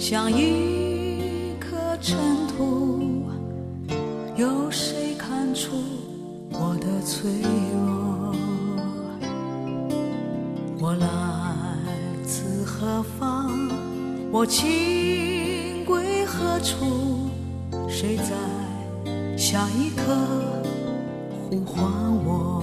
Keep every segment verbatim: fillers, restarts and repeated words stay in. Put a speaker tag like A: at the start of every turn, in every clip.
A: 像一颗尘土，有谁看出我的脆弱？我来自何方？我情归何处？谁在下一刻呼唤我？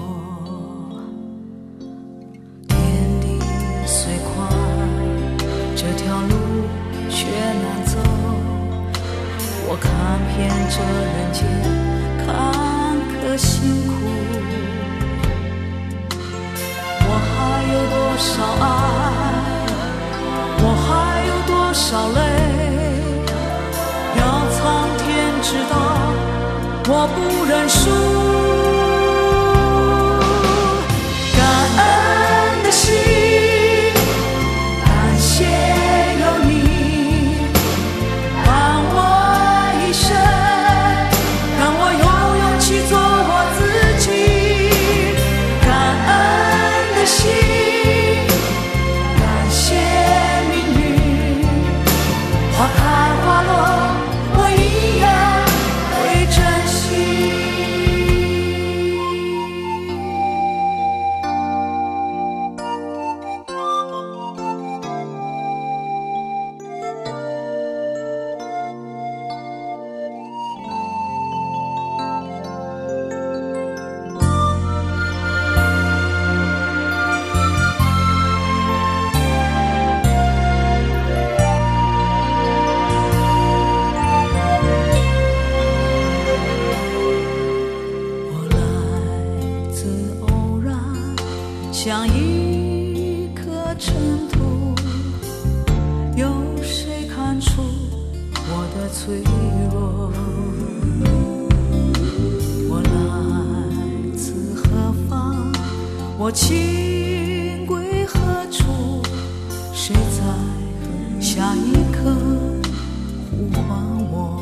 A: 天地虽宽，这条路却难走。我看遍这人间坎坷辛苦，我还有多少爱？我还有多少泪？要苍天知道，我不认输。感恩的心，感谢有你伴我一生，让我有勇气做我自己。感恩的心，感谢命运，花开花落，我一样会珍惜。像一颗尘土，有谁看出我的脆弱？我来自何方？我情归何处？谁在下一刻呼唤我？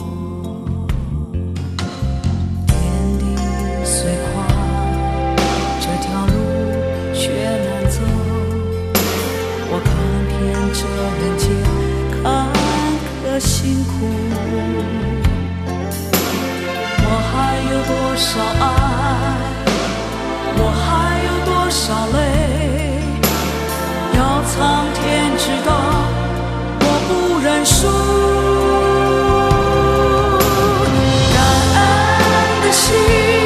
A: 天地虽宽，这条路却难走，我看遍这人间坎坷辛苦，我还有多少爱？我还有多少泪？要苍天知道，我不认输。感恩的心，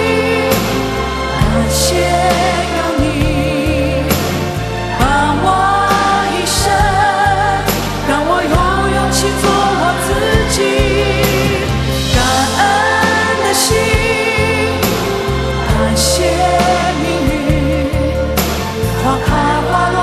A: 感谢花开花落。